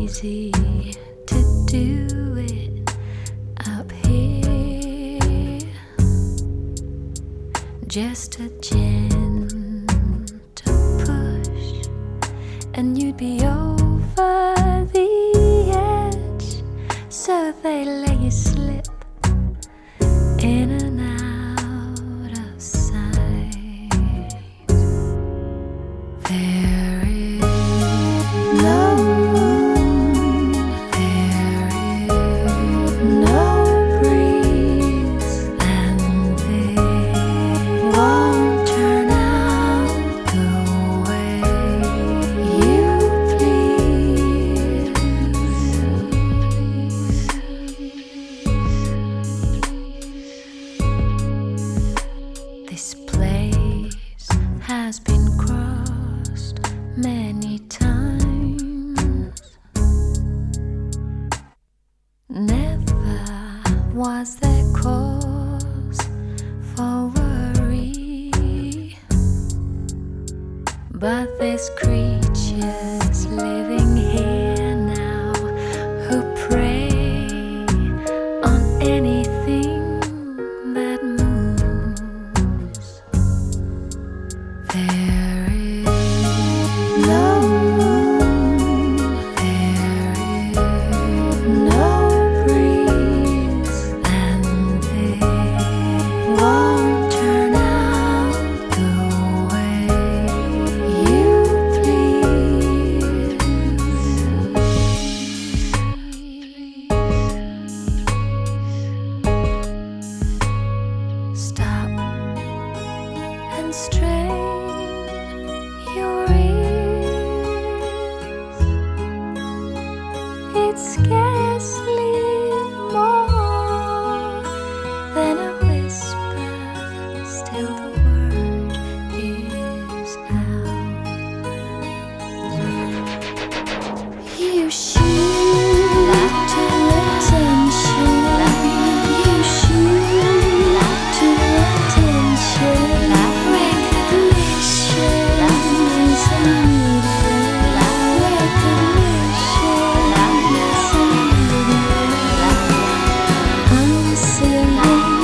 easy to do it up here. Just a gentle push, and you'd be over the edge. So they let you slip in and out of sight. There is no moon, there is no breeze, and they won't turn out the way you please. This place has been crossed many times. Never was there cause for worry, but there's creatures living here now who prey on anything that moves. There is no moon, there is no breeze, and they won't turn out the way you please. Stop and strain your ears. It's scarcely more than a whisper, still the word is out. You shoot to attention. You shoot to attention. Recognition is needed. Recognition is needed. I'm singing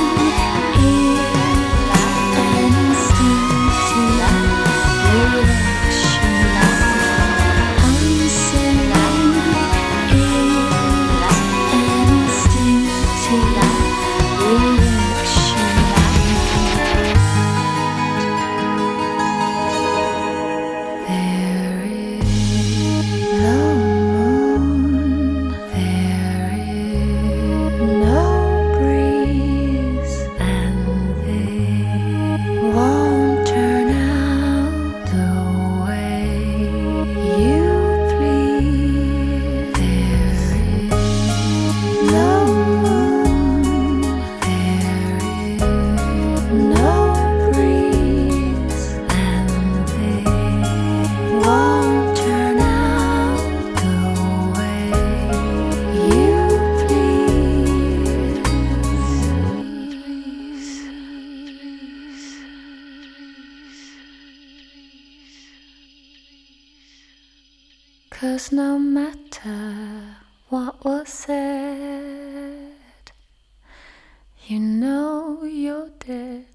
is an instinctive reaction. I'm singing is an instinctive reaction. There is no moon, there is no breeze, and they won't turn out the way you please. There is no moon, there is no breeze, and they won't turn out the way you please. 'Cause no matter what was said, you know you're dead.